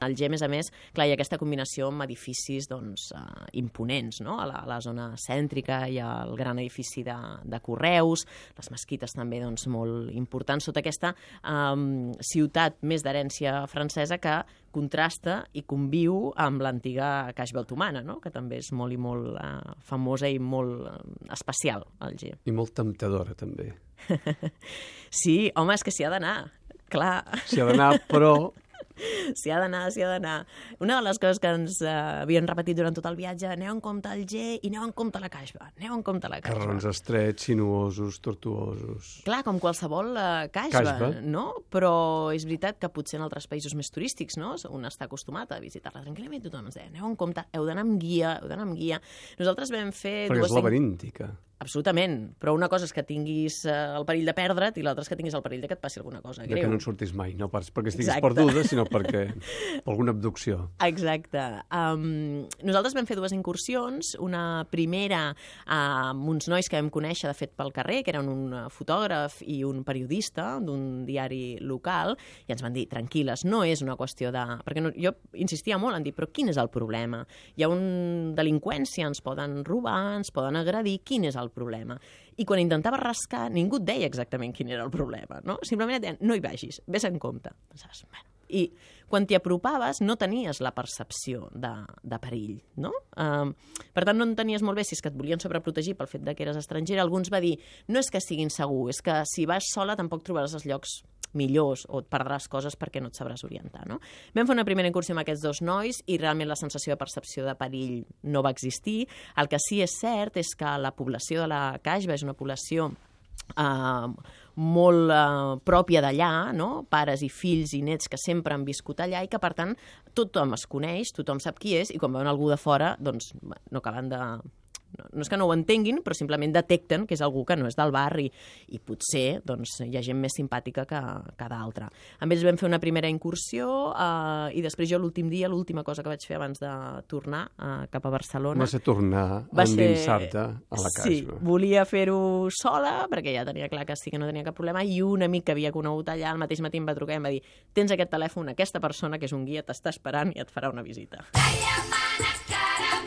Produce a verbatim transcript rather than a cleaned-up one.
Alger, a més a més, clar, hi ha aquesta combinació amb edificis doncs, uh, imponents, no? A la, a la zona cèntrica hi ha el gran edifici de, de Correus, les mesquites també doncs, molt importants, sota aquesta um, ciutat més d'herència francesa que contrasta i conviu amb l'antiga Caixba otomana, no? Que també és molt i molt uh, famosa i molt uh, especial, Alger. I molt temptadora, també. Sí, home, és que s'hi ha d'anar, clar. S'hi ha d'anar, però... S'hi ha d'anar, s'hi ha d'anar. Una de les coses que ens uh, havien repetit durant tot el viatge, aneu en compte al Alger i aneu en compte a la Caixba, aneu en compte a la Caixba. Carrons estrets, sinuosos, tortuosos... Clar, com qualsevol uh, Caixba, Caixba, no? Però és veritat que potser en altres països més turístics, no? Un està acostumat a visitar-la tranquil·lament, tothom ens deia, aneu en compte, heu d'anar amb guia, heu d'anar amb guia. Nosaltres vam fer... Perquè dues és laberíntica. Absolutament, però una cosa és que tinguis eh, el perill de perdre't i l'altra és que tinguis el perill de que et passi alguna cosa greu. De que no en surtis mai, no pas perquè estiguis Exacte. perduda, sinó perquè per alguna abducció. Exacte. Um, nosaltres vam fer dues incursions, una primera uh, amb uns nois que vam conèixer, de fet, pel carrer, que eren un fotògraf i un periodista d'un diari local, i ens van dir, tranquil·les, no és una qüestió de... Perquè no, jo insistia molt en dir, però quin és el problema? Hi ha un delinqüència, ens poden robar, ens poden agredir, quin és el problema? I quan intentava rascar, ningú et deia exactament quin era el problema, no? Simplement et deien, no hi vagis, vés en compte. Pensaves, bueno. I quan t'hi apropaves no tenies la percepció de, de perill, no? Uh, per tant, no entenies molt bé si és que et volien sobreprotegir pel fet de que eres estrangera. Alguns va dir, no és que sigui insegur, és que si vas sola tampoc trobaràs els llocs millors o et perdràs coses perquè no et sabràs orientar, no? Vam fer una primera incursió amb aquests dos nois i realment la sensació de percepció de perill no va existir. El que sí és cert és que la població de la Caixba és una població Uh, molt uh, pròpia d'allà, no? Pares i fills i nets que sempre han viscut allà i que, per tant, tothom es coneix, tothom sap qui és i quan veuen algú de fora, doncs, no acaben de... No, no és que no ho entenguin, però simplement detecten que és algú que no és del barri i potser doncs, hi ha gent més simpàtica que, que d'altra. Amb ells vam fer una primera incursió uh, i després jo l'últim dia, l'última cosa que vaig fer abans de tornar uh, cap a Barcelona... Va ser tornar a endinsar-te a la Caixba. Sí, volia fer-ho sola perquè ja tenia clar que sí que no tenia cap problema i un amic que havia conegut allà al mateix matí em va trucar i em va dir tens aquest telèfon, aquesta persona que és un guia t'està esperant i et farà una visita. La llamada cara